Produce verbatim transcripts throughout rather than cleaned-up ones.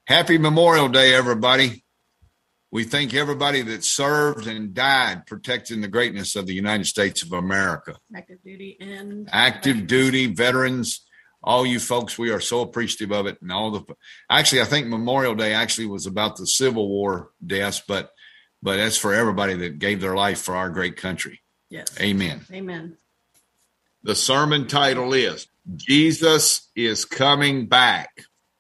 Happy Memorial Day, everybody. We thank everybody that served and died protecting the greatness of the United States of America. Active duty and active veterans. duty veterans, all you folks, we are so appreciative of it. And all the, actually, I think Memorial Day actually was about the Civil War deaths, but, but that's for everybody that gave their life for our great country. Yes. Amen. Amen. The sermon title is Jesus is Coming Back.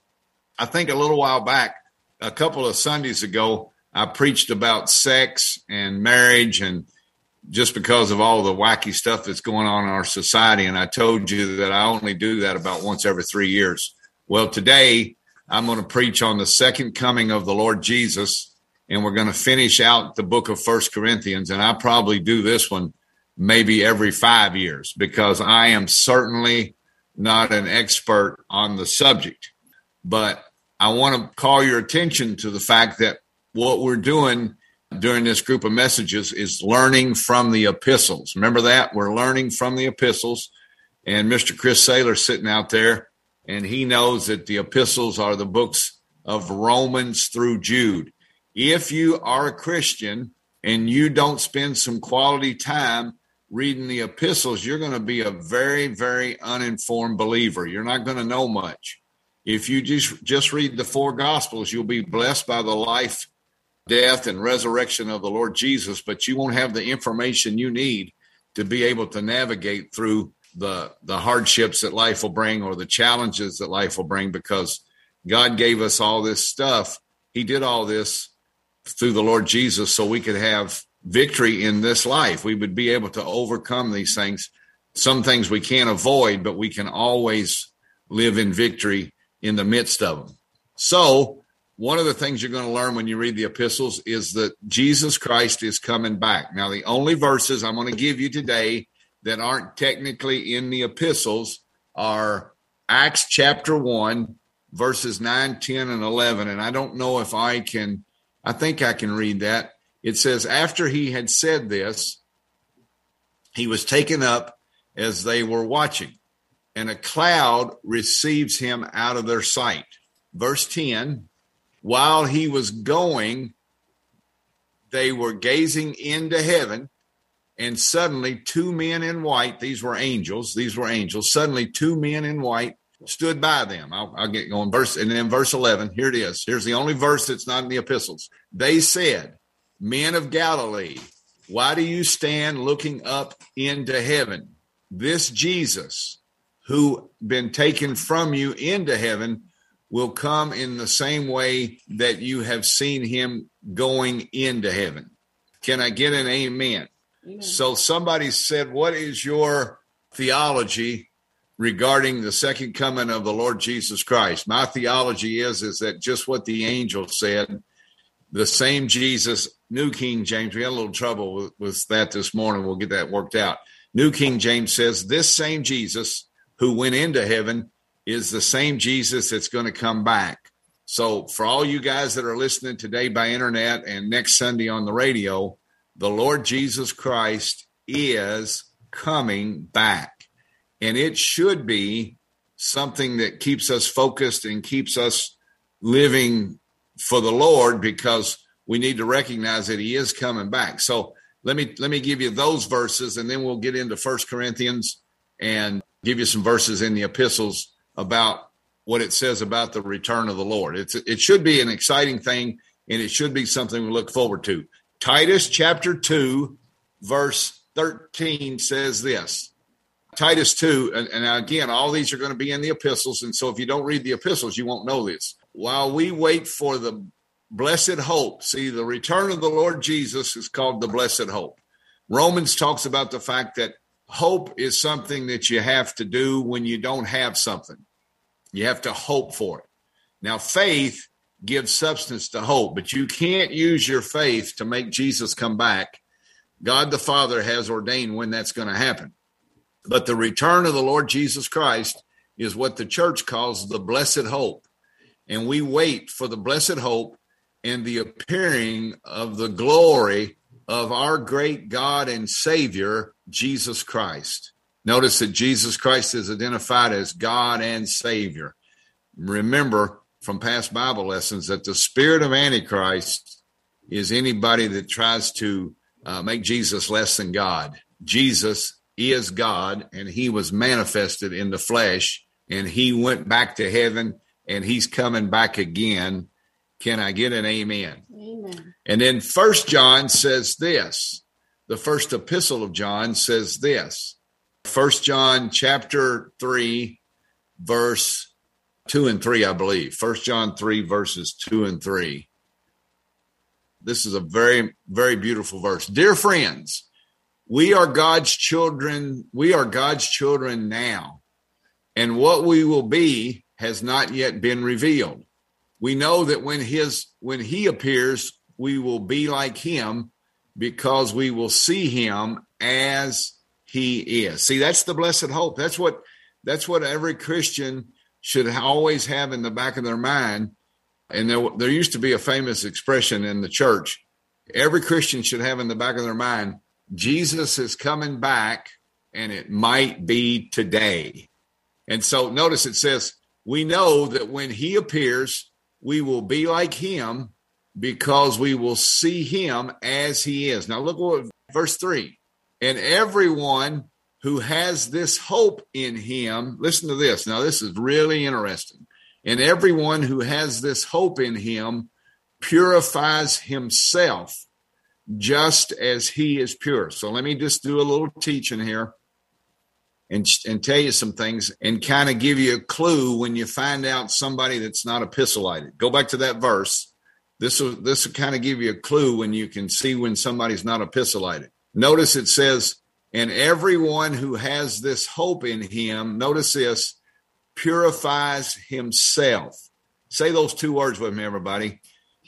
I think a little while back, a couple of Sundays ago, I preached about sex and marriage, and just because of all the wacky stuff that's going on in our society. And I told you that I only do that about once every three years. Well, today I'm going to preach on the second coming of the Lord Jesus, and we're going to finish out the book of First Corinthians. And I probably do this one maybe every five years because I am certainly not an expert on the subject. But I want to call your attention to the fact that what we're doing during this group of messages is learning from the epistles. Remember that? We're learning from the epistles. And Mister Chris Saylor sitting out there, and he knows that the epistles are the books of Romans through Jude. If you are a Christian and you don't spend some quality time reading the epistles, you're going to be a very, very uninformed believer. You're not going to know much. If you just, just read the four Gospels, you'll be blessed by the life, death, and resurrection of the Lord Jesus, but you won't have the information you need to be able to navigate through the, the hardships that life will bring or the challenges that life will bring, because God gave us all this stuff. He did all this through the Lord Jesus so we could have victory in this life. We would be able to overcome these things. Some things we can't avoid, but we can always live in victory in the midst of them. So one of the things you're going to learn when you read the epistles is that Jesus Christ is coming back. Now, the only verses I'm going to give you today that aren't technically in the epistles are Acts chapter one, verses nine, ten, and eleven. And I don't know if I can, I think I can read that. It says, after he had said this, he was taken up as they were watching, and a cloud receives him out of their sight. Verse ten, while he was going, they were gazing into heaven, and suddenly two men in white, these were angels, these were angels, suddenly two men in white stood by them. I'll, I'll get going. Verse, and then verse eleven, here it is. Here's the only verse that's not in the epistles. They said, men of Galilee, why do you stand looking up into heaven? This Jesus, who been taken from you into heaven, will come in the same way that you have seen him going into heaven. Can I get an amen? Amen. So somebody said, what is your theology regarding the second coming of the Lord Jesus Christ? My theology is, is that just what the angel said, the same Jesus, New King James, we had a little trouble with, with that this morning. We'll get that worked out. New King James says, this same Jesus who went into heaven is the same Jesus that's going to come back. So for all you guys that are listening today by internet and next Sunday on the radio, the Lord Jesus Christ is coming back. And it should be something that keeps us focused and keeps us living for the Lord, because we need to recognize that he is coming back. So let me let me give you those verses, and then we'll get into First Corinthians and give you some verses in the epistles about what it says about the return of the Lord. It's it should be an exciting thing, and it should be something we look forward to. Titus chapter two, verse thirteen says this. Titus two, and, and again, all these are going to be in the epistles, and so if you don't read the epistles, you won't know this. While we wait for the blessed hope, see, the return of the Lord Jesus is called the blessed hope. Romans talks about the fact that hope is something that you have to do when you don't have something. You have to hope for it. Now, faith gives substance to hope, but you can't use your faith to make Jesus come back. God the Father has ordained when that's going to happen. But the return of the Lord Jesus Christ is what the church calls the blessed hope. And we wait for the blessed hope and the appearing of the glory of our great God and Savior, Jesus Christ. Notice that Jesus Christ is identified as God and Savior. Remember, from past Bible lessons that the spirit of Antichrist is anybody that tries to uh, make Jesus less than God. Jesus is God, and he was manifested in the flesh, and he went back to heaven, and he's coming back again. Can I get an amen? Amen. And then First John says this. The first epistle of John says this. First John chapter three, verse two and three, I believe. First John three, verses two and three. This is a very, very beautiful verse. Dear friends, we are God's children. We are God's children now, and what we will be has not yet been revealed. We know that when his when he appears, we will be like him, because we will see him as he is. See, that's the blessed hope. That's what that's what every Christian should always have in the back of their mind. And there, there used to be a famous expression in the church. Every Christian should have in the back of their mind, Jesus is coming back, and it might be today. And so notice it says, we know that when he appears, we will be like him, because we will see him as he is. Now look what verse three. And everyone who has this hope in him, listen to this. Now this is really interesting. And everyone who has this hope in him purifies himself just as he is pure. So let me just do a little teaching here and, and tell you some things and kind of give you a clue when you find out somebody that's not epistolated. Go back to that verse. This will, this will kind of give you a clue when you can see when somebody's not epistolated. Notice it says, and everyone who has this hope in him, notice this, purifies himself. Say those two words with me, everybody.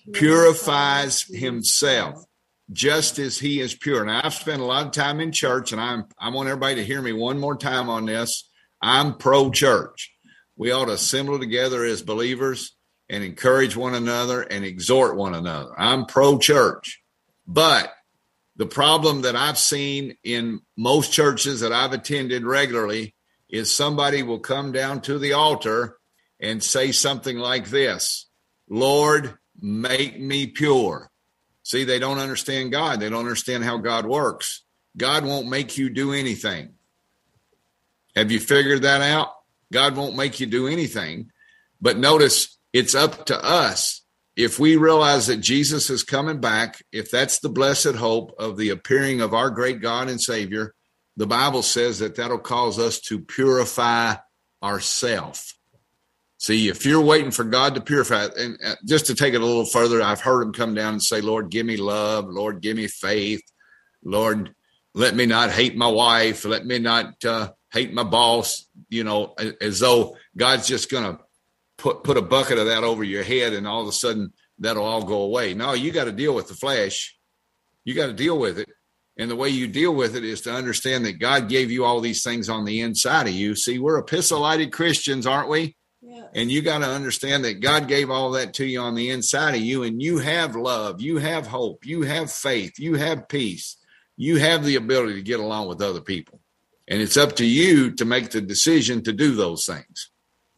Purifies himself, just as he is pure. Now, I've spent a lot of time in church, and I'm, I want everybody to hear me one more time on this. I'm pro-church. We ought to assemble together as believers and encourage one another and exhort one another. I'm pro-church. But the problem that I've seen in most churches that I've attended regularly is somebody will come down to the altar and say something like this, Lord, make me pure. See, they don't understand God. They don't understand how God works. God won't make you do anything. Have you figured that out? God won't make you do anything. But notice, it's up to us. If we realize that Jesus is coming back, if that's the blessed hope of the appearing of our great God and Savior, the Bible says that that'll cause us to purify ourselves. See, if you're waiting for God to purify, and just to take it a little further, I've heard him come down and say, Lord, give me love. Lord, give me faith. Lord, let me not hate my wife. Let me not uh, hate my boss, you know, as though God's just going to put, put a bucket of that over your head and all of a sudden that'll all go away. No, you got to deal with the flesh. You got to deal with it. And the way you deal with it is to understand that God gave you all these things on the inside of you. See, we're epistolated Christians, aren't we? Yes. And you got to understand that God gave all that to you on the inside of you, and you have love, you have hope, you have faith, you have peace, you have the ability to get along with other people. And it's up to you to make the decision to do those things.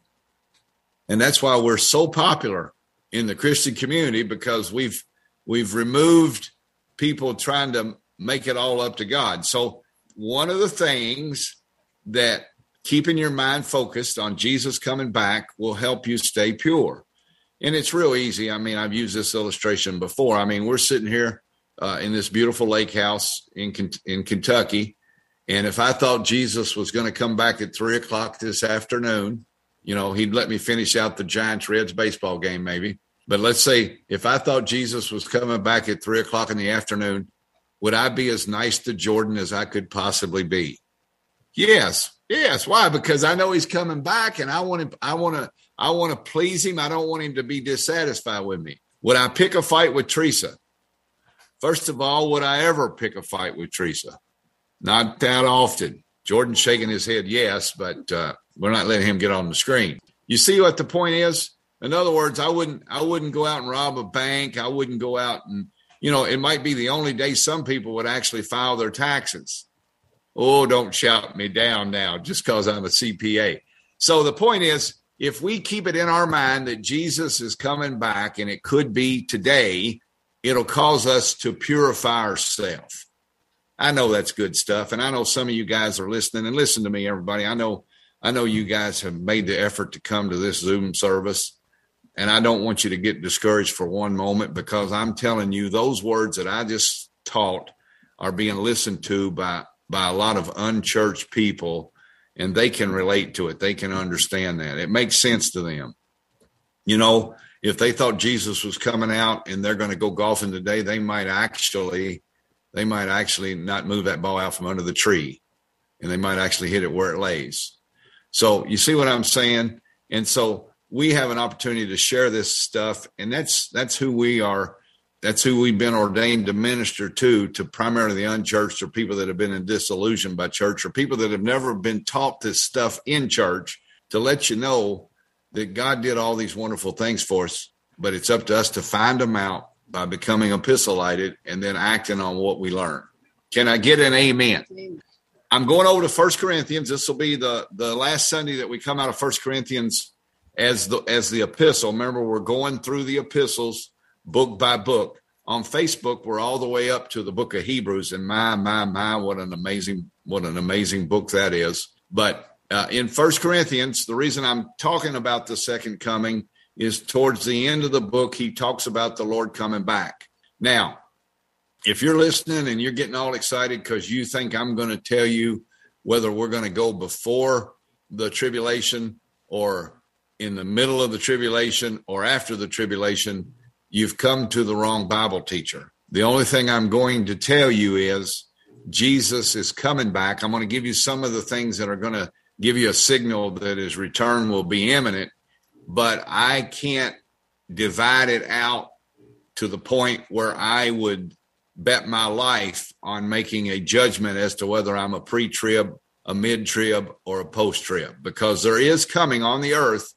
And that's why we're so popular in the Christian community, because we've we've removed people trying to make it all up to God. So one of the things that keeping your mind focused on Jesus coming back will help you stay pure. And it's real easy. I mean, I've used this illustration before. I mean, we're sitting here uh, in this beautiful lake house in in Kentucky. And if I thought Jesus was going to come back at three o'clock this afternoon, you know, he'd let me finish out the Giants-Reds baseball game maybe. But let's say if I thought Jesus was coming back at three o'clock in the afternoon, would I be as nice to Jordan as I could possibly be? Yes. Yes. Why? Because I know he's coming back, and I want to, I want to, I want to please him. I don't want him to be dissatisfied with me. Would I pick a fight with Teresa? First of all, would I ever pick a fight with Teresa? Not that often. Jordan's shaking his head yes, but uh, we're not letting him get on the screen. You see what the point is? In other words, I wouldn't, I wouldn't go out and rob a bank. I wouldn't go out and, you know, it might be the only day some people would actually file their taxes. Oh, don't shout me down now just because I'm a C P A. So the point is, if we keep it in our mind that Jesus is coming back, and it could be today, it'll cause us to purify ourselves. I know that's good stuff. And I know some of you guys are listening, and listen to me, everybody. I know, I know you guys have made the effort to come to this Zoom service. And I don't want you to get discouraged for one moment, because I'm telling you, those words that I just taught are being listened to by, by a lot of unchurched people, and they can relate to it. They can understand that. It makes sense to them. You know, if they thought Jesus was coming out and they're going to go golfing today, they might actually, they might actually not move that ball out from under the tree, and they might actually hit it where it lays. So you see what I'm saying? And so we have an opportunity to share this stuff, and that's, that's who we are. That's who we've been ordained to minister to, to primarily the unchurched, or people that have been in disillusioned by church, or people that have never been taught this stuff in church, to let you know that God did all these wonderful things for us, but it's up to us to find them out by becoming epistolated and then acting on what we learn. Can I get an amen? Amen. I'm going over to First Corinthians. This will be the, the last Sunday that we come out of First Corinthians as the, as the epistle. Remember, we're going through the epistles book by book. On Facebook, we're all the way up to the book of Hebrews, and my, my, my, what an amazing, what an amazing book that is. But uh, in First Corinthians, the reason I'm talking about the second coming is towards the end of the book, he talks about the Lord coming back. Now, if you're listening and you're getting all excited because you think I'm going to tell you whether we're going to go before the tribulation or in the middle of the tribulation or after the tribulation, you've come to the wrong Bible teacher. The only thing I'm going to tell you is Jesus is coming back. I'm going to give you some of the things that are going to give you a signal that his return will be imminent, but I can't divide it out to the point where I would bet my life on making a judgment as to whether I'm a pre-trib, a mid-trib, or a post-trib, because there is coming on the earth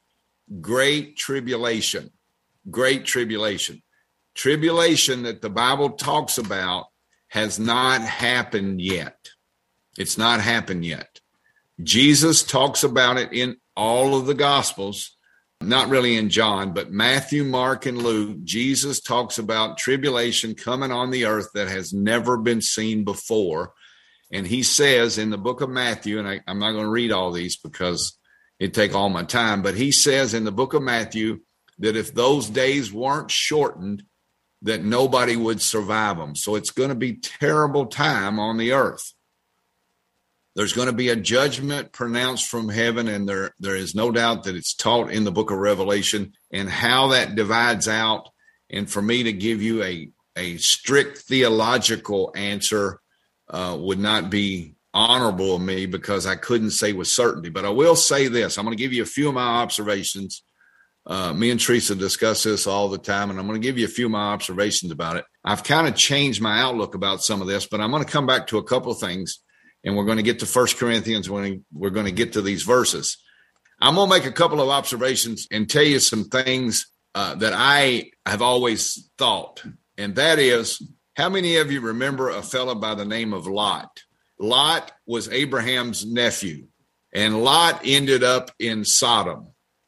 great tribulation. Great tribulation. Tribulation that the Bible talks about has not happened yet. It's not happened yet. Jesus talks about it in all of the Gospels, not really in John, but Matthew, Mark, and Luke. Jesus talks about tribulation coming on the earth that has never been seen before. And he says in the book of Matthew, and I, I'm not going to read all these because it'd take all my time, but he says in the book of Matthew that if those days weren't shortened, that nobody would survive them. So it's going to be terrible time on the earth. There's going to be a judgment pronounced from heaven, and there, there is no doubt that it's taught in the book of Revelation, and how that divides out. And for me to give you a, a strict theological answer uh, would not be honorable of me, because I couldn't say with certainty. But I will say this. I'm going to give you a few of my observations. Uh, me and Teresa discuss this all the time, and I'm going to give you a few of my observations about it. I've kind of changed my outlook about some of this, but I'm going to come back to a couple of things, and we're going to get to First Corinthians when we're going to get to these verses. I'm going to make a couple of observations and tell you some things uh, that I have always thought, and that is, how many of you remember a fellow by the name of Lot? Lot was Abraham's nephew, and Lot ended up in Sodom.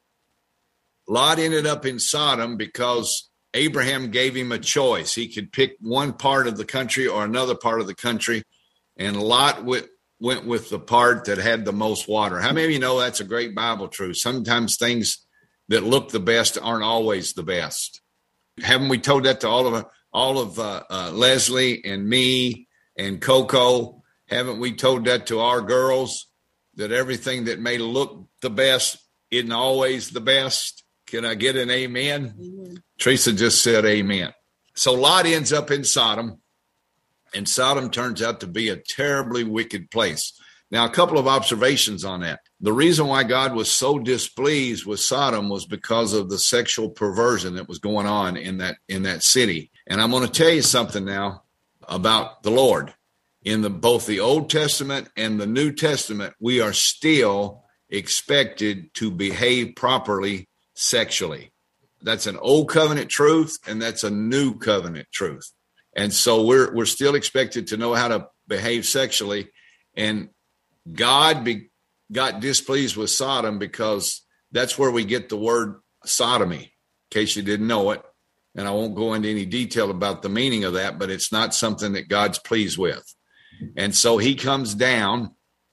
Lot ended up in Sodom because Abraham gave him a choice. He could pick one part of the country or another part of the country, and Lot went, went with the part that had the most water. How many of you know that's a great Bible truth? Sometimes things that look the best aren't always the best. Haven't we told that to all of all of uh, uh, Leslie and me and Coco? Haven't we told that to our girls, that everything that may look the best isn't always the best? Can I get an amen? Amen. Teresa just said amen. So Lot ends up in Sodom, and Sodom turns out to be a terribly wicked place. Now, a couple of observations on that. The reason why God was so displeased with Sodom was because of the sexual perversion that was going on in that in that city. And I'm going to tell you something now about the Lord. In the both the Old Testament and the New Testament, we are still expected to behave properly sexually. That's an old covenant truth, and that's a new covenant truth. And so we're we're still expected to know how to behave sexually. And God be, got displeased with Sodom because that's where we get the word sodomy, in case you didn't know it. And I won't go into any detail about the meaning of that, but it's not something that God's pleased with. And so he comes down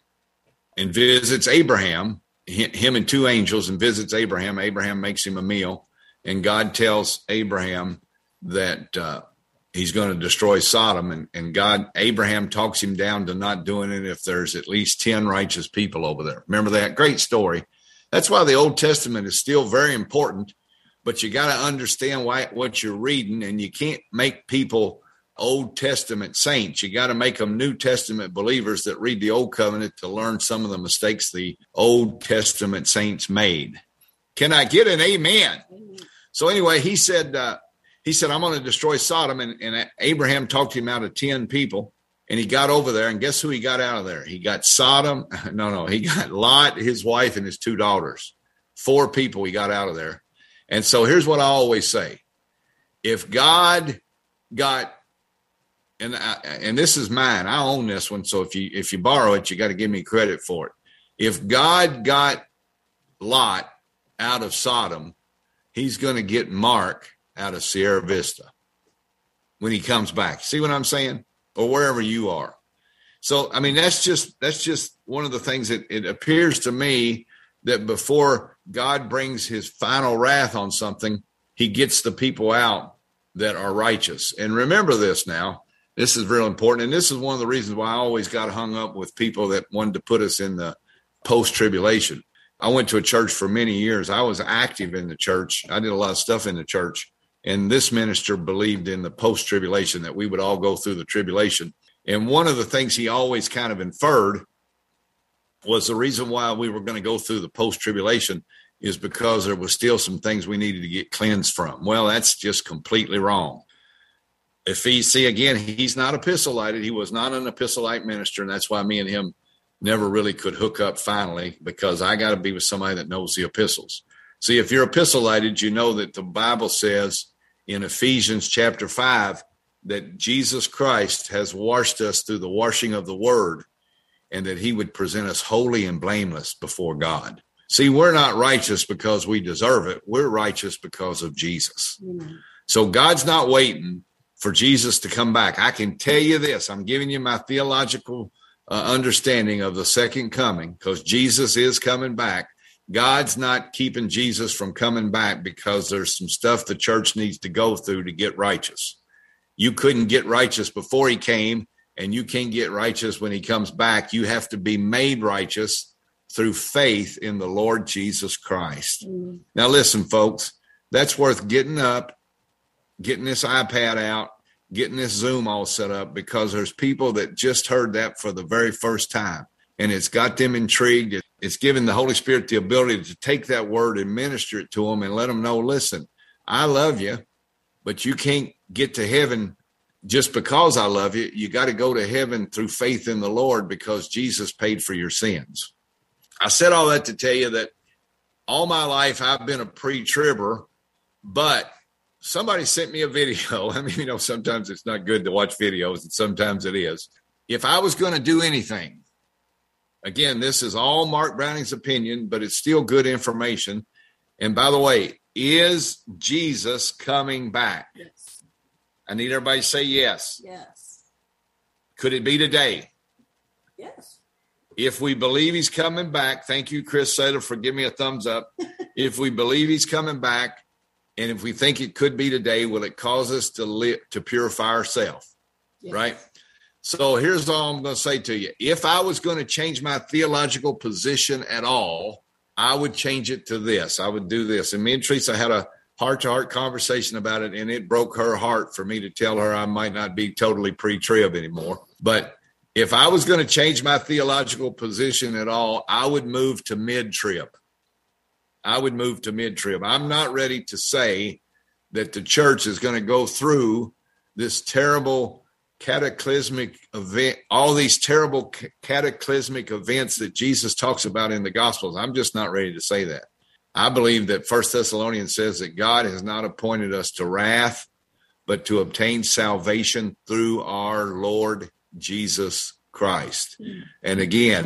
and visits Abraham, him and two angels, and visits Abraham. Abraham makes him a meal, and God tells Abraham that uh, he's going to destroy Sodom. And, and God, Abraham talks him down to not doing it if there's at least ten righteous people over there. Remember that? Great story. That's why the Old Testament is still very important, but you got to understand why, what you're reading, and you can't make people Old Testament saints. You got to make them New Testament believers that read the Old Covenant to learn some of the mistakes the Old Testament saints made. Can I get an amen? Amen. So anyway, he said, uh, he said, I'm going to destroy Sodom. And, and Abraham talked him out of ten people, and he got over there. And guess who he got out of there? He got Sodom. No, no, he got Lot, his wife, and his two daughters. Four people he got out of there. And so here's what I always say. If God got, and I, and this is mine, I own this one. So if you, if you borrow it, you got to give me credit for it. If God got Lot out of Sodom, he's going to get Mark out of Sierra Vista when he comes back. See what I'm saying? Or wherever you are. So, I mean, that's just, that's just one of the things that it appears to me that before God brings his final wrath on something, he gets the people out that are righteous. And remember this now, this is real important. And this is one of the reasons why I always got hung up with people that wanted to put us in the post-tribulation. I went to a church for many years. I was active in the church. I did a lot of stuff in the church. And this minister believed in the post-tribulation, that we would all go through the tribulation. And one of the things he always kind of inferred was the reason why we were going to go through the post-tribulation is because there was still some things we needed to get cleansed from. Well, that's just completely wrong. If he, see, again, he's not epistolated. He was not an epistolate minister, and that's why me and him never really could hook up finally, because I got to be with somebody that knows the epistles. See, if you're epistolated, you know that the Bible says in Ephesians chapter five that Jesus Christ has washed us through the washing of the word, and that he would present us holy and blameless before God. See, we're not righteous because we deserve it. We're righteous because of Jesus. Mm-hmm. So God's not waiting for Jesus to come back. I can tell you this. I'm giving you my theological uh, understanding of the second coming, because Jesus is coming back. God's not keeping Jesus from coming back because there's some stuff the church needs to go through to get righteous. You couldn't get righteous before he came, and you can't get righteous when he comes back. You have to be made righteous through faith in the Lord Jesus Christ. Mm. Now, listen, folks, that's worth getting up, getting this iPad out, getting this Zoom all set up, because there's people that just heard that for the very first time, and it's got them intrigued. It's given the Holy Spirit the ability to take that word and minister it to them and let them know, listen, I love you, but you can't get to heaven just because I love you. You got to go to heaven through faith in the Lord, because Jesus paid for your sins. I said all that to tell you that all my life I've been a pre-tribber, but somebody sent me a video. I mean, you know, sometimes it's not good to watch videos, and sometimes it is. If I was going to do anything, again, this is all Mark Browning's opinion, but it's still good information. And by the way, is Jesus coming back? Yes. I need everybody to say yes. Yes. Could it be today? Yes. If we believe he's coming back, thank you, Chris Saylor, for giving me a thumbs up. If we believe he's coming back, and if we think it could be today, will it cause us to live, to purify ourselves? Yes. Right? So here's all I'm going to say to you. If I was going to change my theological position at all, I would change it to this. I would do this. And me and Teresa had a heart-to-heart conversation about it, and it broke her heart for me to tell her I might not be totally pre-trib anymore. But if I was going to change my theological position at all, I would move to mid-trib. I would move to mid-trib. I'm not ready to say that the church is going to go through this terrible cataclysmic event, all these terrible cataclysmic events that Jesus talks about in the Gospels. I'm just not ready to say that. I believe that First Thessalonians says that God has not appointed us to wrath, but to obtain salvation through our Lord Jesus Christ. Mm. And again,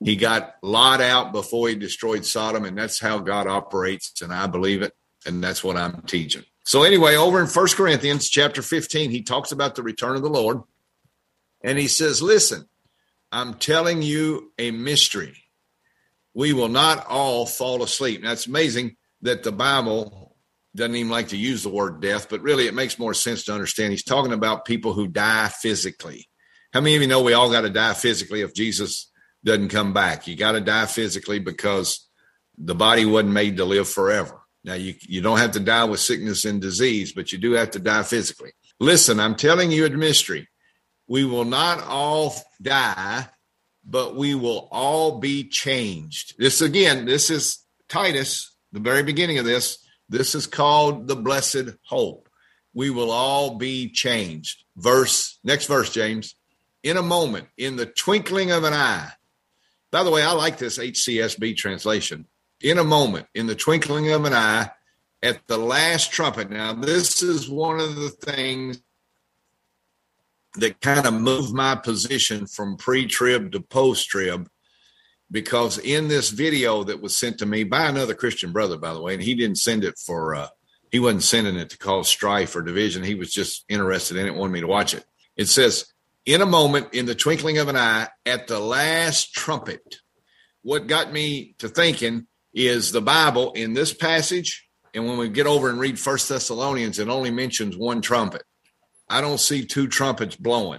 He got Lot out before he destroyed Sodom, and that's how God operates, and I believe it, and that's what I'm teaching. So anyway, over in First Corinthians chapter fifteen, he talks about the return of the Lord, and he says, listen, I'm telling you a mystery. We will not all fall asleep. Now, it's amazing that the Bible doesn't even like to use the word death, but really it makes more sense to understand. He's talking about people who die physically. How many of you know we all got to die physically if Jesus doesn't come back? You got to die physically because the body wasn't made to live forever. Now, you, you don't have to die with sickness and disease, but you do have to die physically. Listen, I'm telling you a mystery. We will not all die, but we will all be changed. This, again, this is Titus, the very beginning of this. This is called the blessed hope. We will all be changed. Verse, next verse, James. In a moment, in the twinkling of an eye. By the way, I like this H C S B translation. In a moment, in the twinkling of an eye, at the last trumpet. Now, this is one of the things that kind of moved my position from pre-trib to post-trib, because in this video that was sent to me by another Christian brother, by the way, and he didn't send it for, uh, he wasn't sending it to cause strife or division. He was just interested in it, wanted me to watch it. It says, in a moment, in the twinkling of an eye, at the last trumpet. What got me to thinking is the Bible in this passage, and when we get over and read First Thessalonians, it only mentions one trumpet. I don't see two trumpets blowing.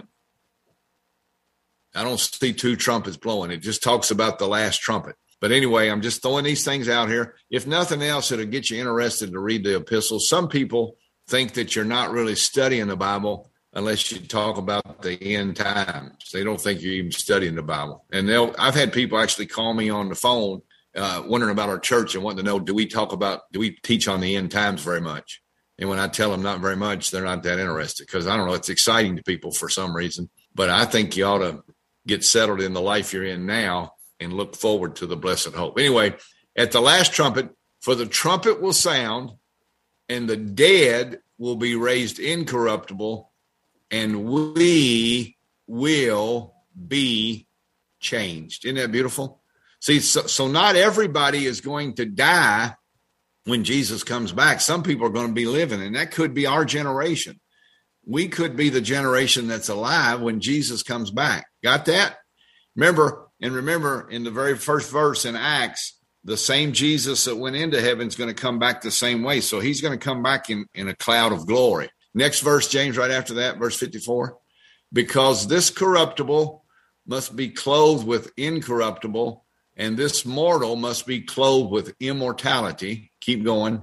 I don't see two trumpets blowing. It just talks about the last trumpet. But anyway, I'm just throwing these things out here. If nothing else, it'll get you interested to read the epistles. Some people think that you're not really studying the Bible unless you talk about the end times. They don't think you're even studying the Bible. And they'll, I've had people actually call me on the phone uh, wondering about our church and wanting to know, do we talk about, do we teach on the end times very much? And when I tell them not very much, they're not that interested, because I don't know, it's exciting to people for some reason. But I think you ought to get settled in the life you're in now and look forward to the blessed hope. Anyway, at the last trumpet, for the trumpet will sound, and the dead will be raised incorruptible, and we will be changed. Isn't that beautiful? See, so, so not everybody is going to die when Jesus comes back. Some people are going to be living, and that could be our generation. We could be the generation that's alive when Jesus comes back. Got that? Remember, and remember in the very first verse in Acts, the same Jesus that went into heaven is going to come back the same way. So he's going to come back in, in a cloud of glory. Next verse, James, right after that, verse fifty-four. Because this corruptible must be clothed with incorruptible, and this mortal must be clothed with immortality. Keep going.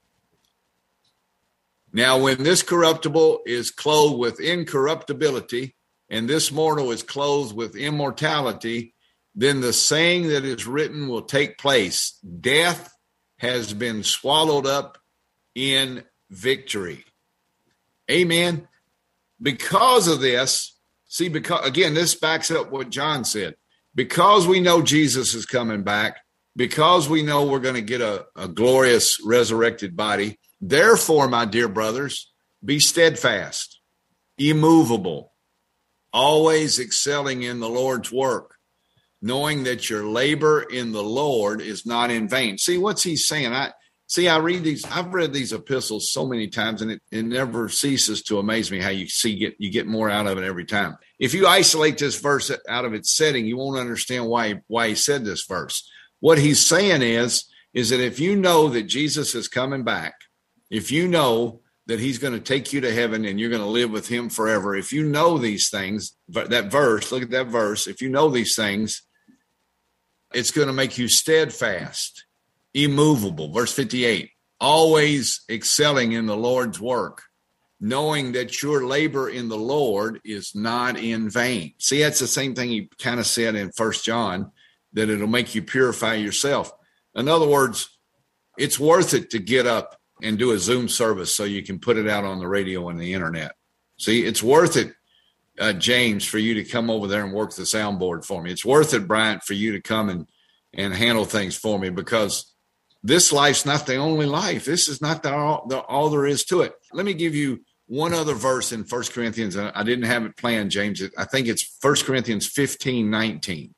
Now, when this corruptible is clothed with incorruptibility, and this mortal is clothed with immortality, then the saying that is written will take place. Death has been swallowed up in victory. Amen. Because of this, see, because again, this backs up what John said. Because we know Jesus is coming back, because we know we're going to get a, a glorious resurrected body, therefore, my dear brothers, be steadfast, immovable, always excelling in the Lord's work, knowing that your labor in the Lord is not in vain. See, what's he saying? I see, I read these, I've read these epistles so many times, and it, it never ceases to amaze me how you see get you get more out of it every time. If you isolate this verse out of its setting, you won't understand why, why he said this verse. What he's saying is, is that if you know that Jesus is coming back, if you know that he's going to take you to heaven and you're going to live with him forever, if you know these things, but that verse, look at that verse, if you know these things, it's going to make you steadfast, immovable. Verse fifty-eight, always excelling in the Lord's work, knowing that your labor in the Lord is not in vain. See, that's the same thing he kind of said in First John, that it'll make you purify yourself. In other words, it's worth it to get up and do a Zoom service so you can put it out on the radio and the internet. See, it's worth it, uh, James, for you to come over there and work the soundboard for me. It's worth it, Bryant, for you to come and, and handle things for me, because this life's not the only life. This is not the, all, the, all there is to it. Let me give you one other verse in First Corinthians. I didn't have it planned, James. I think it's First Corinthians fifteen nineteen.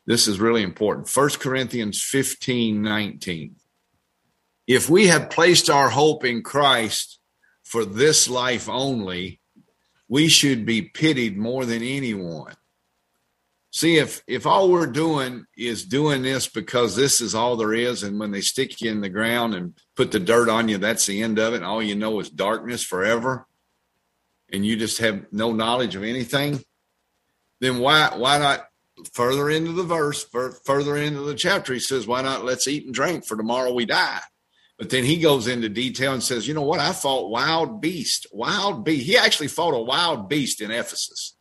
This is really important. First Corinthians fifteen nineteen. If we have placed our hope in Christ for this life only, we should be pitied more than anyone. See, if if all we're doing is doing this because this is all there is, and when they stick you in the ground and put the dirt on you, that's the end of it, and all you know is darkness forever, and you just have no knowledge of anything, then why why not further into the verse, further into the chapter, he says, why not let's eat and drink, for tomorrow we die. But then he goes into detail and says, you know what, I fought wild beast, wild beast. He actually fought a wild beast in Ephesus.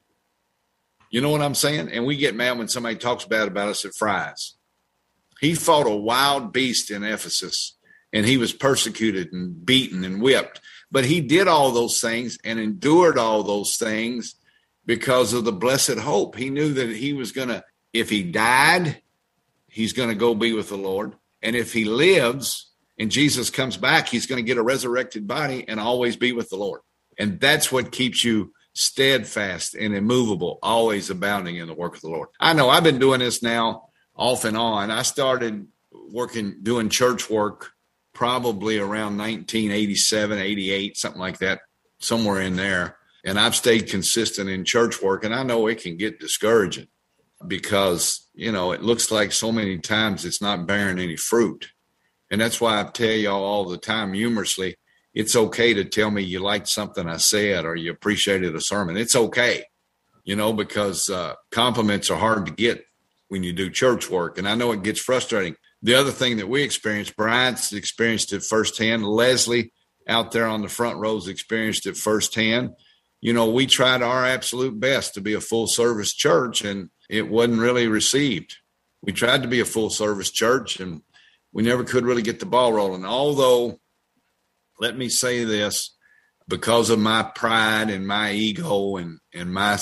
You know what I'm saying? And we get mad when somebody talks bad about us at Fry's. He fought a wild beast in Ephesus, and he was persecuted and beaten and whipped. But he did all those things and endured all those things because of the blessed hope. He knew that he was going to, if he died, he's going to go be with the Lord. And if he lives and Jesus comes back, he's going to get a resurrected body and always be with the Lord. And that's what keeps you steadfast and immovable, always abounding in the work of the Lord. I know I've been doing this now off and on. I started working, doing church work probably around nineteen eighty-seven, eighty-eight, something like that, somewhere in there. And I've stayed consistent in church work. And I know it can get discouraging because, you know, it looks like so many times it's not bearing any fruit. And that's why I tell y'all all the time humorously, it's okay to tell me you liked something I said or you appreciated a sermon. It's okay, you know, because uh, compliments are hard to get when you do church work. And I know it gets frustrating. The other thing that we experienced, Brian's experienced it firsthand. Leslie out there on the front rows experienced it firsthand. You know, we tried our absolute best to be a full service church, and it wasn't really received. We tried to be a full service church, and we never could really get the ball rolling. Although, let me say this, because of my pride and my ego and, and my,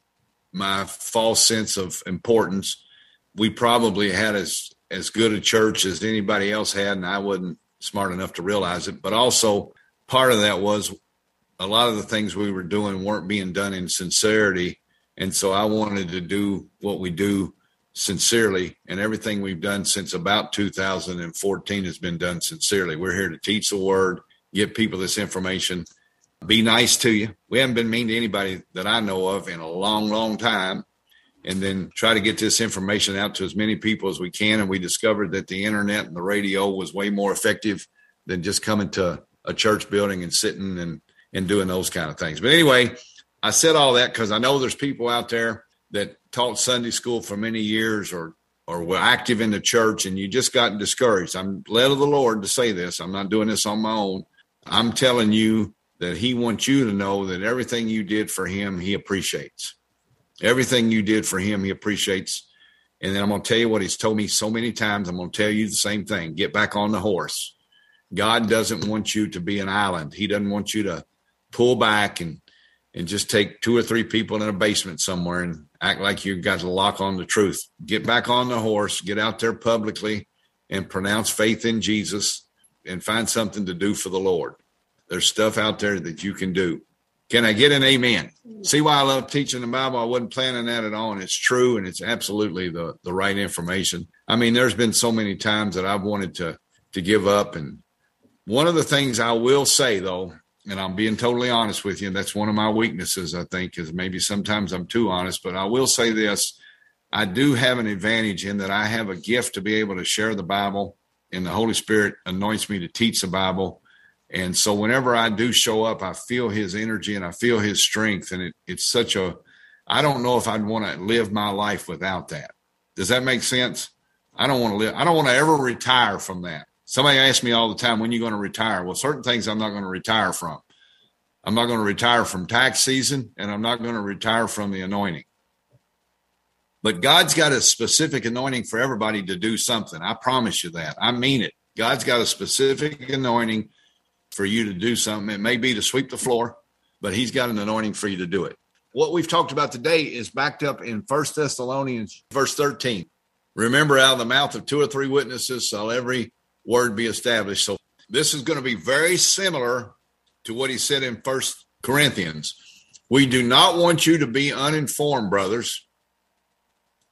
my false sense of importance, we probably had as, as good a church as anybody else had, and I wasn't smart enough to realize it. But also part of that was a lot of the things we were doing weren't being done in sincerity. And so I wanted to do what we do sincerely, and everything we've done since about two thousand fourteen has been done sincerely. We're here to teach the word, give people this information, be nice to you. We haven't been mean to anybody that I know of in a long, long time. And then try to get this information out to as many people as we can. And we discovered that the internet and the radio was way more effective than just coming to a church building and sitting and, and doing those kind of things. But anyway, I said all that because I know there's people out there that taught Sunday school for many years or or were active in the church, and you just got discouraged. I'm led of the Lord to say this. I'm not doing this on my own. I'm telling you that he wants you to know that everything you did for him, he appreciates. Everything you did for him, he appreciates. And then I'm going to tell you what he's told me so many times. I'm going to tell you the same thing. Get back on the horse. God doesn't want you to be an island. He doesn't want you to pull back and and just take two or three people in a basement somewhere and act like you've got to lock on the truth. Get back on the horse, get out there publicly and pronounce faith in Jesus and find something to do for the Lord. There's stuff out there that you can do. Can I get an amen? See why I love teaching the Bible? I wasn't planning that at all, and it's true, and it's absolutely the, the right information. I mean, there's been so many times that I've wanted to, to give up, and one of the things I will say, though, and I'm being totally honest with you, and that's one of my weaknesses, I think, is maybe sometimes I'm too honest, but I will say this. I do have an advantage in that I have a gift to be able to share the Bible, and the Holy Spirit anoints me to teach the Bible. And so whenever I do show up, I feel his energy and I feel his strength. And it, it's such a, I don't know if I'd want to live my life without that. Does that make sense? I don't want to live. I don't want to ever retire from that. Somebody asks me all the time, when are you going to retire? Well, certain things I'm not going to retire from. I'm not going to retire from tax season, and I'm not going to retire from the anointing. But God's got a specific anointing for everybody to do something. I promise you that. I mean it. God's got a specific anointing for you to do something. It may be to sweep the floor, but he's got an anointing for you to do it. What we've talked about today is backed up in First Thessalonians verse thirteen. Remember, out of the mouth of two or three witnesses shall every word be established. So this is going to be very similar to what he said in First Corinthians. We do not want you to be uninformed, brothers,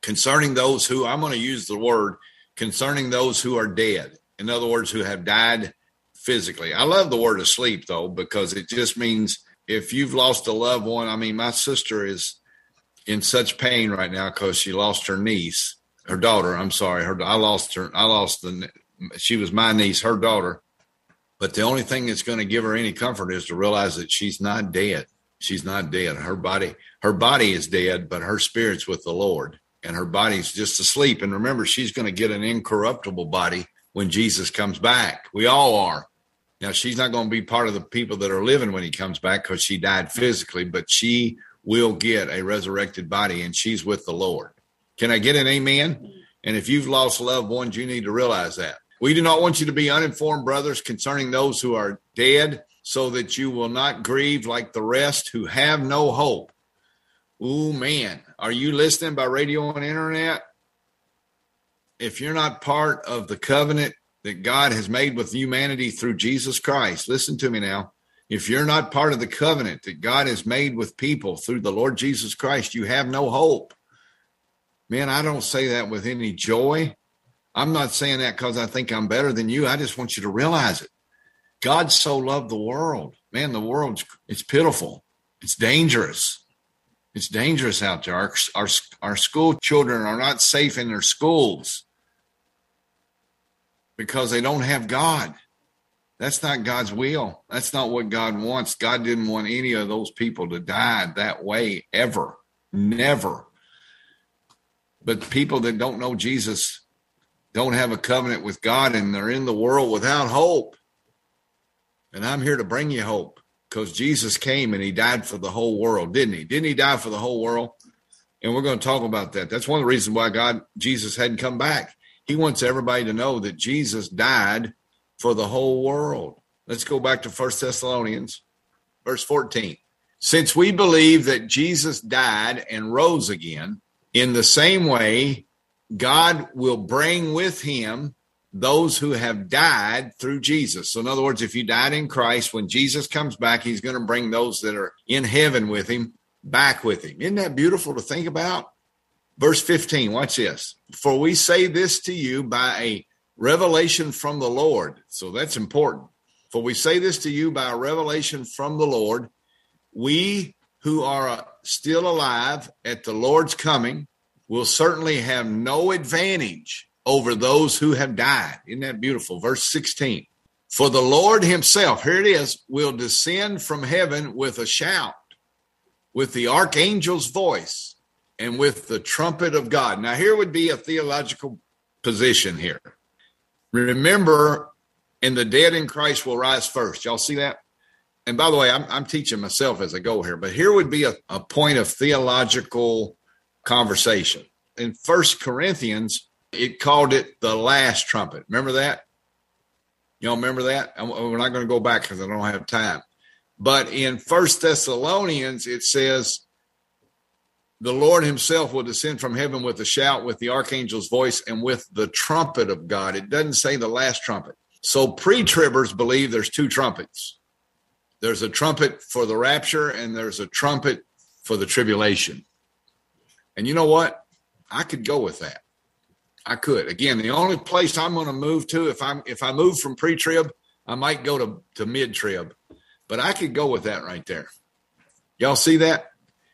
concerning those who, I'm going to use the word, concerning those who are dead. In other words, who have died physically. I love the word asleep, though, because it just means if you've lost a loved one. I mean, my sister is in such pain right now because she lost her niece, her daughter. I'm sorry. Her, I lost her. I lost the, she was my niece, her daughter. But the only thing that's going to give her any comfort is to realize that she's not dead. She's not dead. Her body, her body is dead, but her spirit's with the Lord, and her body's just asleep. And remember, she's going to get an incorruptible body when Jesus comes back. We all are. Now, she's not going to be part of the people that are living when he comes back because she died physically, but she will get a resurrected body, and she's with the Lord. Can I get an amen? And if you've lost loved ones, you need to realize that. We do not want you to be uninformed, brothers, concerning those who are dead, so that you will not grieve like the rest who have no hope. Ooh, man. Are you listening by radio and internet? If you're not part of the covenant that God has made with humanity through Jesus Christ, listen to me now. If you're not part of the covenant that God has made with people through the Lord Jesus Christ, you have no hope. Man, I don't say that with any joy. I'm not saying that because I think I'm better than you. I just want you to realize it. God so loved the world. Man, the world's, it's pitiful. It's dangerous. It's dangerous out there. Our, our, our school children are not safe in their schools because they don't have God. That's not God's will. That's not what God wants. God didn't want any of those people to die that way ever. Never. But people that don't know Jesus don't have a covenant with God, and they're in the world without hope. And I'm here to bring you hope because Jesus came and he died for the whole world, didn't he? Didn't he die for the whole world? And we're going to talk about that. That's one of the reasons why God, Jesus hadn't come back. He wants everybody to know that Jesus died for the whole world. Let's go back to First Thessalonians, verse fourteen. Since we believe that Jesus died and rose again, in the same way, God will bring with him those who have died through Jesus. So in other words, if you died in Christ, when Jesus comes back, he's going to bring those that are in heaven with him back with him. Isn't that beautiful to think about? Verse fifteen, watch this. For we say this to you by a revelation from the Lord. So that's important. For we say this to you by a revelation from the Lord. We who are still alive at the Lord's coming will certainly have no advantage over those who have died. Isn't that beautiful? Verse sixteen. For the Lord himself, here it is, will descend from heaven with a shout, with the archangel's voice, and with the trumpet of God. Now, here would be a theological position here. Remember, and the dead in Christ will rise first. Y'all see that? And by the way, I'm, I'm teaching myself as I go here, but here would be a, a point of theological conversation. In First Corinthians, it called it the last trumpet. Remember that? Y'all remember that? We're not going to go back because I don't have time. But in First Thessalonians, it says, the Lord himself will descend from heaven with a shout, with the archangel's voice, and with the trumpet of God. It doesn't say the last trumpet. So pre-tribbers believe there's two trumpets. There's a trumpet for the rapture, and there's a trumpet for the tribulation. And you know what? I could go with that. I could. Again, the only place I'm going to move to, if I'm if I move from pre-trib, I might go to, to mid-trib. But I could go with that right there. Y'all see that?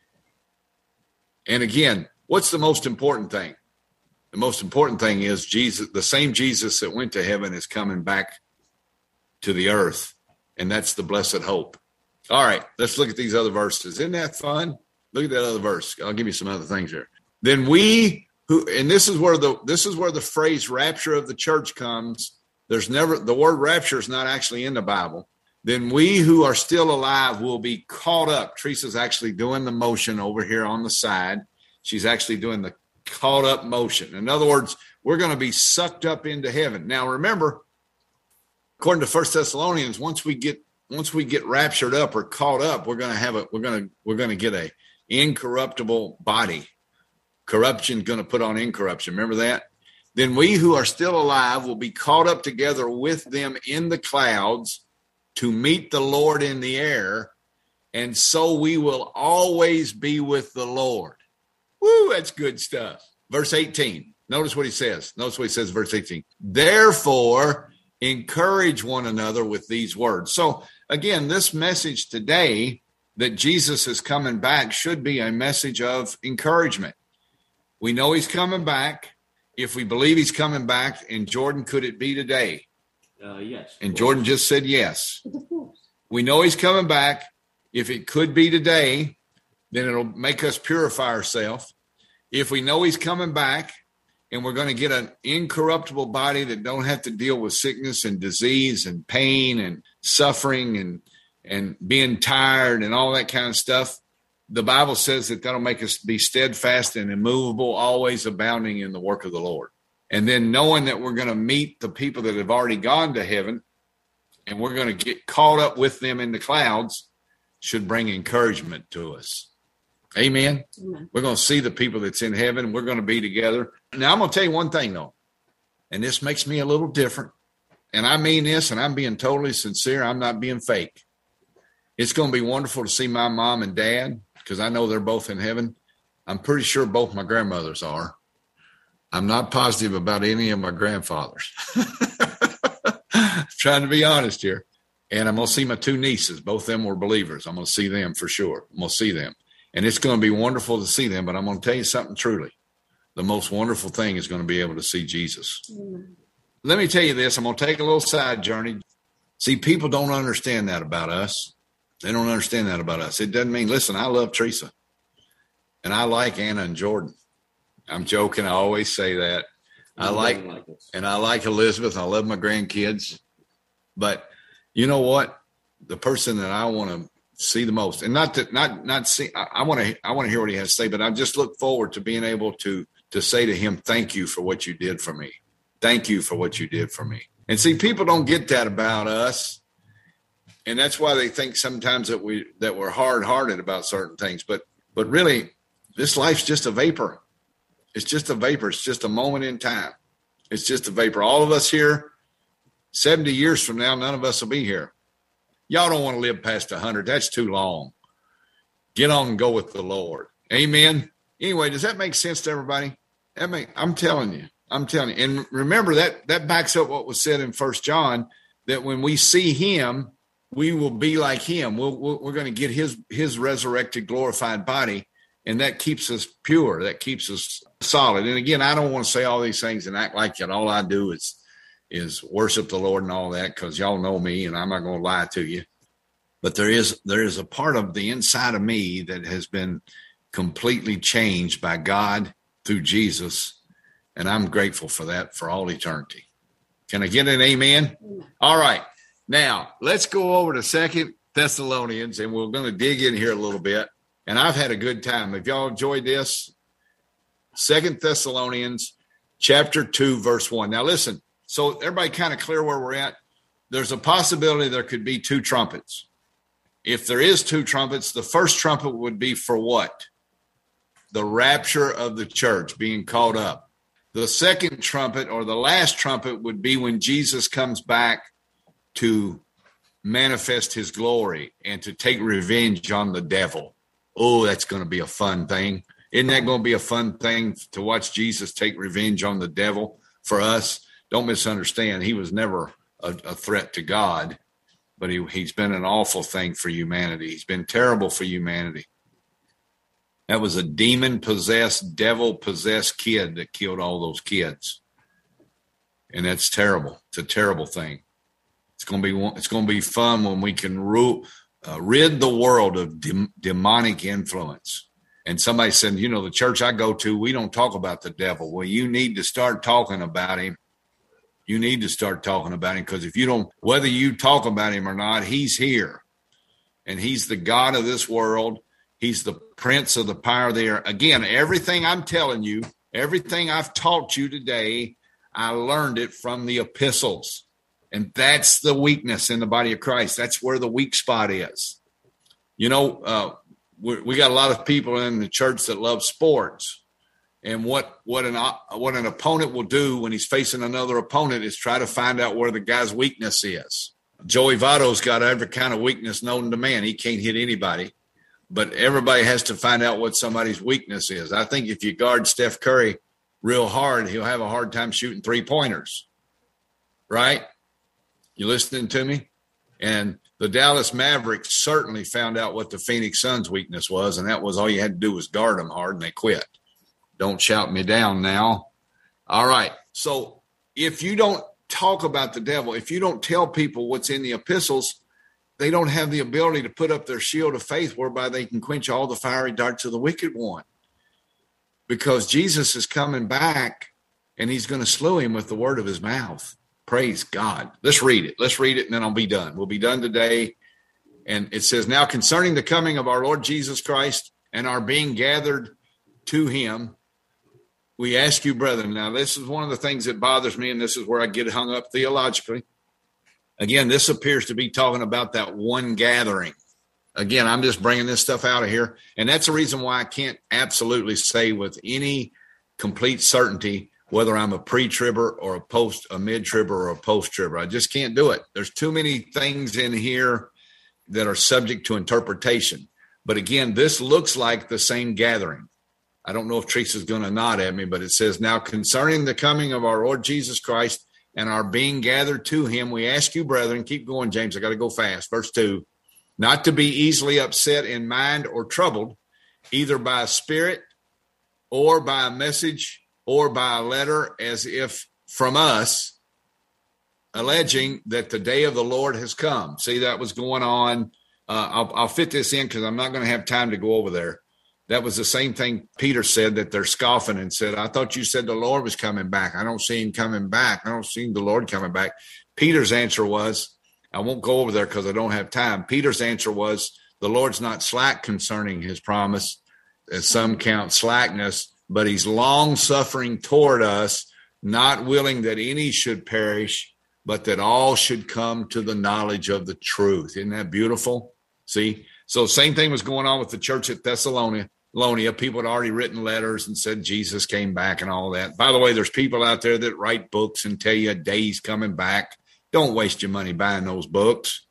And again, what's the most important thing? The most important thing is Jesus, the same Jesus that went to heaven is coming back to the earth. And that's the blessed hope. All right, let's look at these other verses. Isn't that fun? Look at that other verse. I'll give you some other things here. Then we who, and this is where the this is where the phrase rapture of the church comes. There's never, the word rapture is not actually in the Bible. Then we who are still alive will be caught up. Teresa's actually doing the motion over here on the side. She's actually doing the caught up motion. In other words, we're going to be sucked up into heaven. Now, remember, according to First Thessalonians, once we get once we get raptured up or caught up, we're going to have a we're going to we're going to get a incorruptible body. Corruption going to put on incorruption. Remember that? Then we who are still alive will be caught up together with them in the clouds to meet the Lord in the air, and so we will always be with the Lord. Woo, that's good stuff. verse eighteen. Notice what he says. Notice what he says, verse eighteen. Therefore, encourage one another with these words. So again, this message today that Jesus is coming back should be a message of encouragement. We know he's coming back. If we believe he's coming back, and Jordan, could it be today? Uh, yes. And Jordan just said yes. We know he's coming back. If it could be today, then it'll make us purify ourselves. If we know he's coming back and we're going to get an incorruptible body that don't have to deal with sickness and disease and pain and suffering and, and being tired and all that kind of stuff, the Bible says that that'll make us be steadfast and immovable, always abounding in the work of the Lord. And then knowing that we're going to meet the people that have already gone to heaven and we're going to get caught up with them in the clouds should bring encouragement to us. Amen. Amen. We're going to see the people that's in heaven. We're going to be together. Now, I'm going to tell you one thing, though, and this makes me a little different. And I mean this, and I'm being totally sincere. I'm not being fake. It's going to be wonderful to see my mom and dad because I know they're both in heaven. I'm pretty sure both my grandmothers are. I'm not positive about any of my grandfathers. Trying to be honest here. And I'm going to see my two nieces. Both of them were believers. I'm going to see them for sure. I'm going to see them. And it's going to be wonderful to see them. But I'm going to tell you something truly. The most wonderful thing is going to be able to see Jesus. Mm. Let me tell you this. I'm going to take a little side journey. See, people don't understand that about us. They don't understand that about us. It doesn't mean, listen, I love Teresa. And I like Anna and Jordan. I'm joking. I always say that. I like, like and I like Elizabeth. I love my grandkids. But you know what? The person that I want to see the most, and not to not not see, I want to I want to hear what he has to say. But I just look forward to being able to to say to him, "Thank you for what you did for me. Thank you for what you did for me." And see, people don't get that about us, and that's why they think sometimes that we that we're hard-hearted about certain things. But but really, this life's just a vapor. It's just a vapor. It's just a moment in time. It's just a vapor. All of us here, seventy years from now, none of us will be here. Y'all don't want to live past one hundred. That's too long. Get on and go with the Lord. Amen. Anyway, does that make sense to everybody? That make, I'm telling you. I'm telling you. And remember, that that backs up what was said in First John, that when we see him, we will be like him. We'll, we'll, we're going to get his his resurrected, glorified body. And that keeps us pure. That keeps us solid. And again, I don't want to say all these things and act like that all I do is, is worship the Lord and all that, because y'all know me and I'm not going to lie to you. But there is there is a part of the inside of me that has been completely changed by God through Jesus. And I'm grateful for that for all eternity. Can I get an amen? All right. Now, let's go over to Second Thessalonians, and we're going to dig in here a little bit. And I've had a good time. If y'all enjoyed this, Second Thessalonians chapter two, verse one. Now listen, so everybody kind of clear where we're at. There's a possibility there could be two trumpets. If there is two trumpets, the first trumpet would be for what? The rapture of the church being caught up. The second trumpet, or the last trumpet, would be when Jesus comes back to manifest his glory and to take revenge on the devil. Oh, that's going to be a fun thing. Isn't that going to be a fun thing to watch Jesus take revenge on the devil for us? Don't misunderstand. He was never a, a threat to God, but he, he's been an awful thing for humanity. He's been terrible for humanity. That was a demon-possessed, devil-possessed kid that killed all those kids. And that's terrible. It's a terrible thing. It's going to be, it's going to be fun when we can rule, Uh, rid the world of de- demonic influence. And somebody said, you know, the church I go to, we don't talk about the devil. Well, you need to start talking about him. You need to start talking about him, because if you don't, whether you talk about him or not, he's here. And he's the God of this world. He's the prince of the power of the air. Again, everything I'm telling you, everything I've taught you today, I learned it from the epistles. And that's the weakness in the body of Christ. That's where the weak spot is. You know, uh, we, we got a lot of people in the church that love sports. And what, what, an, what an opponent will do when he's facing another opponent is try to find out where the guy's weakness is. Joey Votto's got every kind of weakness known to man. He can't hit anybody. But everybody has to find out what somebody's weakness is. I think if you guard Steph Curry real hard, he'll have a hard time shooting three pointers. Right? You listening to me? And the Dallas Mavericks certainly found out what the Phoenix Suns' weakness was, and that was all you had to do was guard them hard, and they quit. Don't shout me down now. All right. So if you don't talk about the devil, if you don't tell people what's in the epistles, they don't have the ability to put up their shield of faith whereby they can quench all the fiery darts of the wicked one. Because Jesus is coming back, and he's going to slew him with the word of his mouth. Praise God. Let's read it. Let's read it, and then I'll be done. We'll be done today. And it says, now concerning the coming of our Lord Jesus Christ and our being gathered to him, we ask you, brethren. Now, this is one of the things that bothers me, and this is where I get hung up theologically. Again, this appears to be talking about that one gathering. Again, I'm just bringing this stuff out of here. And that's the reason why I can't absolutely say with any complete certainty whether I'm a pre-tribber or a post, a mid-tribber or a post-tribber. I just can't do it. There's too many things in here that are subject to interpretation. But again, this looks like the same gathering. I don't know if Teresa's going to nod at me, but it says, now concerning the coming of our Lord Jesus Christ and our being gathered to him, we ask you, brethren, keep going, James, I got to go fast. Verse two, not to be easily upset in mind or troubled, either by a spirit or by a message or by a letter as if from us, alleging that the day of the Lord has come. See, that was going on. Uh, I'll, I'll fit this in because I'm not going to have time to go over there. That was the same thing Peter said, that they're scoffing and said, I thought you said the Lord was coming back. I don't see him coming back. I don't see the Lord coming back. Peter's answer was, I won't go over there because I don't have time. Peter's answer was, the Lord's not slack concerning his promise, as some count slackness, but he's long suffering toward us, not willing that any should perish, but that all should come to the knowledge of the truth. Isn't that beautiful? See? So same thing was going on with the church at Thessalonica. People had already written letters and said Jesus came back and all that. By the way, there's people out there that write books and tell you a day's coming back. Don't waste your money buying those books.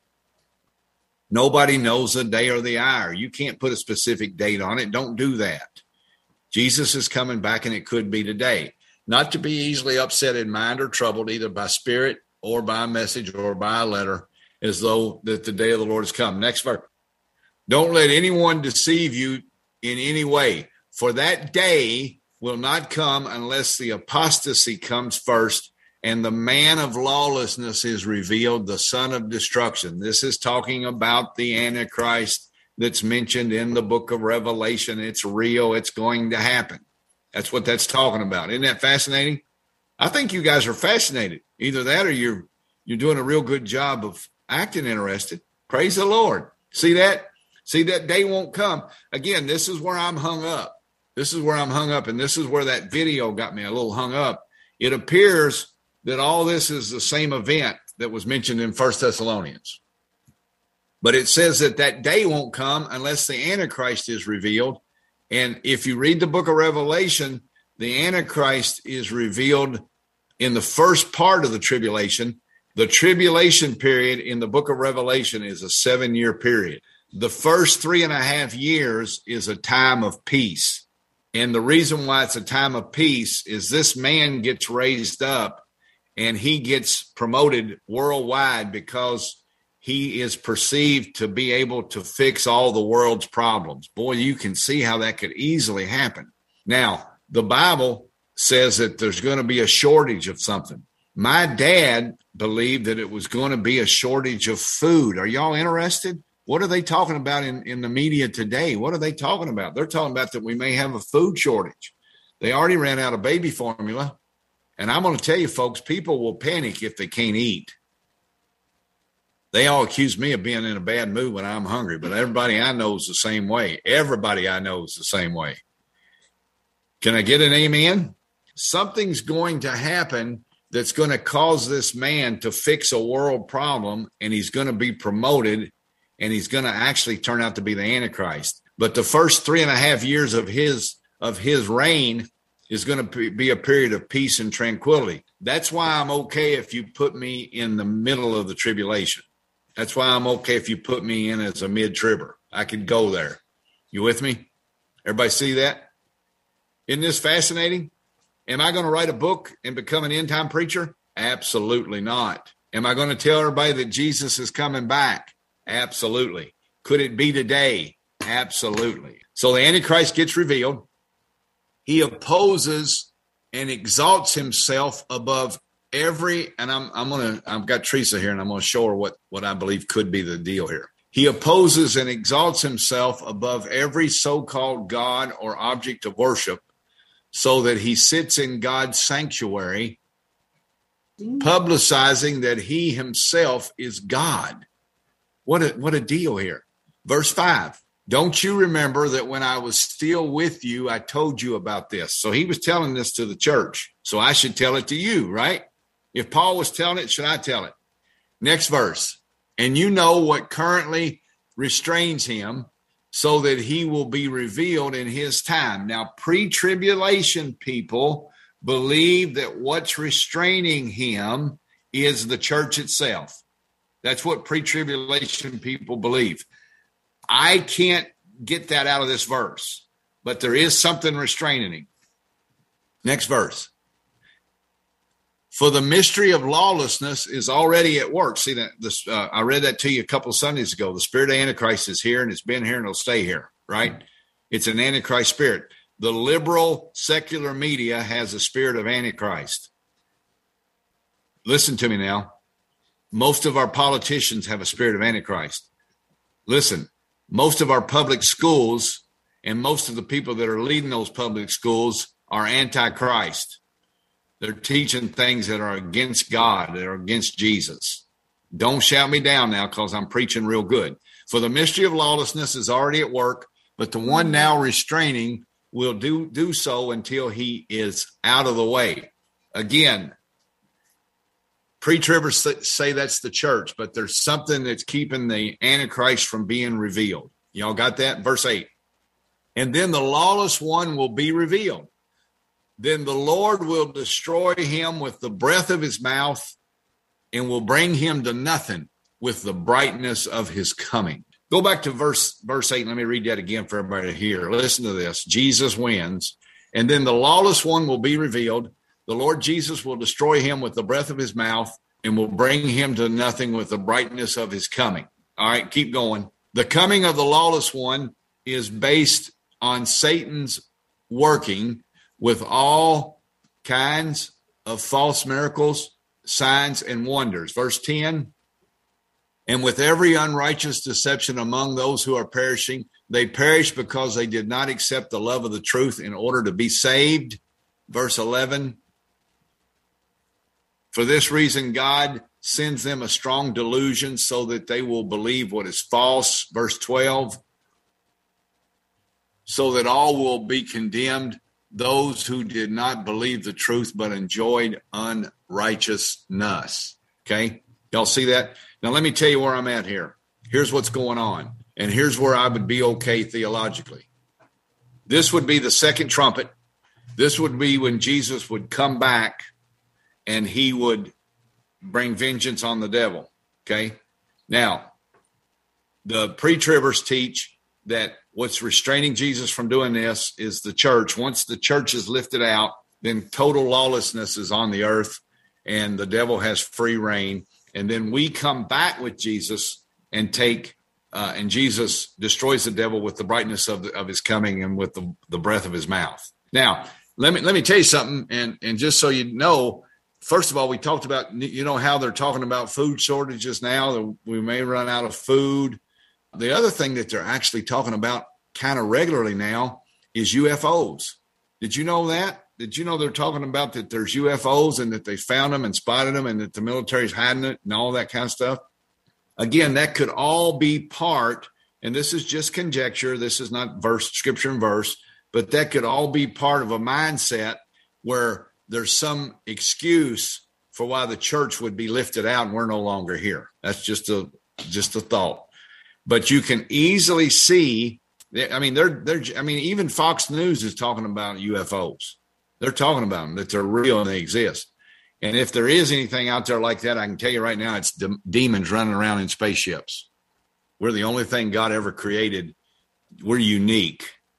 Nobody knows the day or the hour. You can't put a specific date on it. Don't do that. Jesus is coming back, and it could be today. Not to be easily upset in mind or troubled, either by spirit or by a message or by a letter, as though that the day of the Lord has come. Next verse. Don't let anyone deceive you in any way, for that day will not come unless the apostasy comes first and the man of lawlessness is revealed, the son of destruction. This is talking about the Antichrist that's mentioned in the book of Revelation. It's real. It's going to happen. That's what that's talking about. Isn't that fascinating? I think you guys are fascinated. Either that or you're you're doing a real good job of acting interested. Praise the Lord. See that? See, that day won't come. Again, this is where I'm hung up. This is where I'm hung up, and this is where that video got me a little hung up. It appears that all this is the same event that was mentioned in First Thessalonians. But it says that that day won't come unless the Antichrist is revealed. And if you read the book of Revelation, the Antichrist is revealed in the first part of the tribulation. The tribulation period in the book of Revelation is a seven-year period. The first three and a half years is a time of peace. And the reason why it's a time of peace is this man gets raised up and he gets promoted worldwide because he is perceived to be able to fix all the world's problems. Boy, you can see how that could easily happen. Now, the Bible says that there's going to be a shortage of something. My dad believed that it was going to be a shortage of food. Are y'all interested? What are they talking about in, in the media today? What are they talking about? They're talking about that we may have a food shortage. They already ran out of baby formula. And I'm going to tell you, folks, people will panic if they can't eat. They all accuse me of being in a bad mood when I'm hungry, but everybody I know is the same way. Everybody I know is the same way. Can I get an amen? Something's going to happen that's going to cause this man to fix a world problem, and he's going to be promoted, and he's going to actually turn out to be the Antichrist. But the first three and a half years of his of his reign is going to be a period of peace and tranquility. That's why I'm okay if you put me in the middle of the tribulation. That's why I'm okay if you put me in as a mid-tribber. I could go there. You with me? Everybody see that? Isn't this fascinating? Am I going to write a book and become an end-time preacher? Absolutely not. Am I going to tell everybody that Jesus is coming back? Absolutely. Could it be today? Absolutely. So the Antichrist gets revealed. He opposes and exalts himself above every, and I'm I'm gonna I've got Teresa here, and I'm gonna show her what what I believe could be the deal here. He opposes and exalts himself above every so-called God or object of worship, so that he sits in God's sanctuary, publicizing that he himself is God. What a what a deal here. Verse five. Don't you remember that when I was still with you, I told you about this? So he was telling this to the church. So I should tell it to you, right? If Paul was telling it, should I tell it? Next verse. And you know what currently restrains him, so that he will be revealed in his time. Now, pre-tribulation people believe that what's restraining him is the church itself. That's what pre-tribulation people believe. I can't get that out of this verse, but there is something restraining him. Next verse. For the mystery of lawlessness is already at work. See that this? Uh, I read that to you a couple of Sundays ago. The spirit of Antichrist is here, and it's been here, and it'll stay here. Right? It's an Antichrist spirit. The liberal secular media has a spirit of Antichrist. Listen to me now. Most of our politicians have a spirit of Antichrist. Listen. Most of our public schools and most of the people that are leading those public schools are antichrist. They're teaching things that are against God, that are against Jesus. Don't shout me down now, because I'm preaching real good. For the mystery of lawlessness is already at work, but the one now restraining will do, do so until he is out of the way. Again, pre-tribbers say that's the church, but there's something that's keeping the Antichrist from being revealed. Y'all got that? Verse eight. And then the lawless one will be revealed. Then the Lord will destroy him with the breath of his mouth, and will bring him to nothing with the brightness of his coming. Go back to verse, verse eight. Let me read that again for everybody to hear. Listen to this. Jesus wins. And then the lawless one will be revealed. The Lord Jesus will destroy him with the breath of his mouth, and will bring him to nothing with the brightness of his coming. All right, keep going. The coming of the lawless one is based on Satan's working with all kinds of false miracles, signs, and wonders. Verse ten, and with every unrighteous deception among those who are perishing, they perish because they did not accept the love of the truth in order to be saved. Verse eleven, for this reason, God sends them a strong delusion so that they will believe what is false. Verse twelve, so that all will be condemned, those who did not believe the truth but enjoyed unrighteousness. Okay, y'all see that? Now, let me tell you where I'm at here. Here's what's going on, and here's where I would be okay theologically. This would be the second trumpet. This would be when Jesus would come back, and he would bring vengeance on the devil. Okay. Now, the pre-tribbers teach that what's restraining Jesus from doing this is the church. Once the church is lifted out, then total lawlessness is on the earth, and the devil has free reign. And then we come back with Jesus and take, uh, and Jesus destroys the devil with the brightness of, the, of his coming and with the, the breath of his mouth. Now, let me let me tell you something, and and just so you know. First of all, we talked about, you know, how they're talking about food shortages now, that we may run out of food. The other thing that they're actually talking about kind of regularly now is U F Os. Did you know that? Did you know they're talking about that there's U F Os and that they found them and spotted them and that the military's hiding it and all that kind of stuff? Again, that could all be part, and this is just conjecture. This is not verse, scripture and verse, but that could all be part of a mindset where there's some excuse for why the church would be lifted out and we're no longer here. That's just a just a thought. But you can easily see, I mean, they're they're I mean, even Fox News is talking about U F Os. They're talking about them, that they're real and they exist. And if there is anything out there like that, I can tell you right now, it's de- demons running around in spaceships. We're the only thing God ever created. We're unique.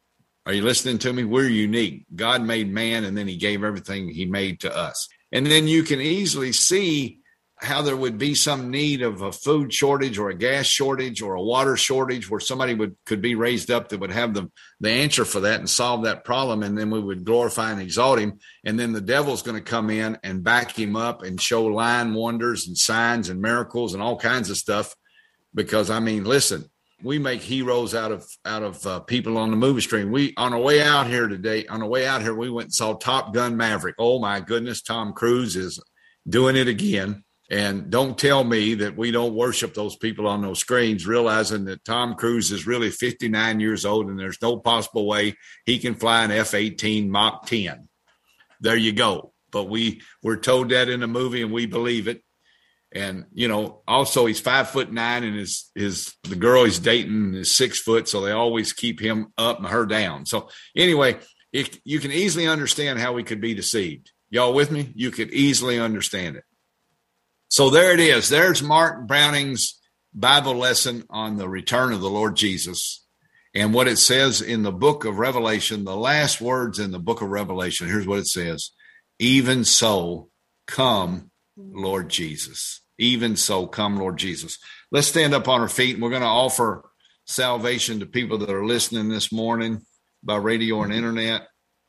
Are you listening to me? We're unique. God made man, and then he gave everything he made to us. And then you can easily see how there would be some need of a food shortage or a gas shortage or a water shortage where somebody would could be raised up that would have the, the answer for that and solve that problem. And then we would glorify and exalt him. And then the devil's going to come in and back him up and show lying wonders and signs and miracles and all kinds of stuff. Because, I mean, listen, we make heroes out of out of uh, people on the movie screen. We on our way out here today, on the way out here, we went and saw Top Gun Maverick. Oh, my goodness, Tom Cruise is doing it again. And don't tell me that we don't worship those people on those screens, realizing that Tom Cruise is really fifty-nine years old and there's no possible way he can fly an F eighteen Mach ten. There you go. But we were told that in the movie and we believe it. And, you know, also he's five foot nine and his, his, the girl he's dating is six foot. So they always keep him up and her down. So anyway, it, you can easily understand how we could be deceived. Y'all with me? You could easily understand it. So there it is. There's Mark Browning's Bible lesson on the return of the Lord Jesus. And what it says in the book of Revelation, the last words in the book of Revelation, here's what it says. Even so, come, Lord Jesus. Even so, come, Lord Jesus. Let's stand up on our feet, and we're going to offer salvation to people that are listening this morning by radio and internet.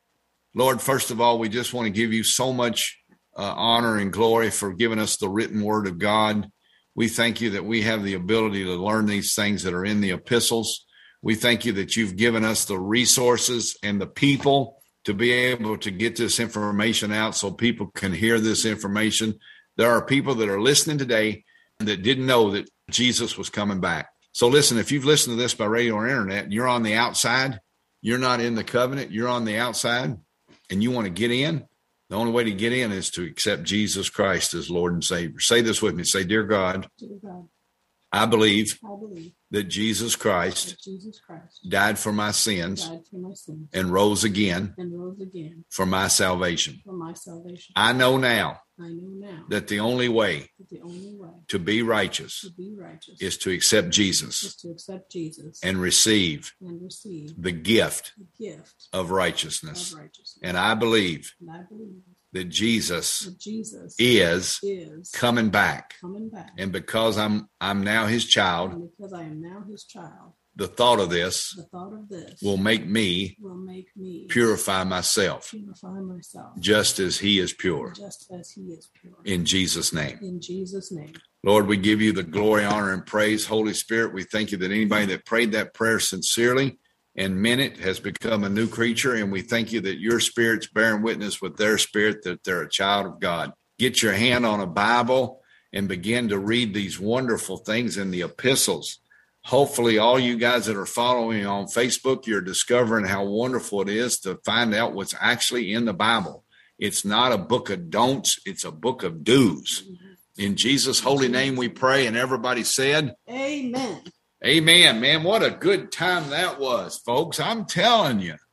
Lord, first of all, we just want to give you so much Uh, honor and glory for giving us the written word of God. We thank you that we have the ability to learn these things that are in the epistles. We thank you that you've given us the resources and the people to be able to get this information out so people can hear this information. There are people that are listening today that didn't know that Jesus was coming back. So listen, if you've listened to this by radio or internet and you're on the outside, you're not in the covenant, you're on the outside and you want to get in, the only way to get in is to accept Jesus Christ as Lord and Savior. Say this with me. Say, Dear God, Dear God I, believe I believe that Jesus Christ, that Jesus Christ died for my sins, died for my sins and rose again, and rose again for my salvation. For my salvation. I know now, I know now that the only way, that the only way to be righteous, to be righteous is to accept Jesus, is to accept Jesus and receive, and receive the gift, the gift of righteousness. Of righteousness. And I believe, and I believe that Jesus, that Jesus is, is coming back. Coming back. And because I'm I'm now his child, and because I am now his child, the thought of this, the thought of this will make me, will make me purify myself, purify myself, just as he is pure, just as he is pure. In Jesus' name. In Jesus' name. Lord, we give you the glory, honor, and praise. Holy Spirit, we thank you that anybody that prayed that prayer sincerely and meant it has become a new creature. And we thank you that your spirit's bearing witness with their spirit that they're a child of God. Get your hand on a Bible and begin to read these wonderful things in the epistles. Hopefully, all you guys that are following on Facebook, you're discovering how wonderful it is to find out what's actually in the Bible. It's not a book of don'ts. It's a book of do's. In Jesus' holy name we pray. And everybody said, Amen. Amen, man. What a good time that was, folks. I'm telling you.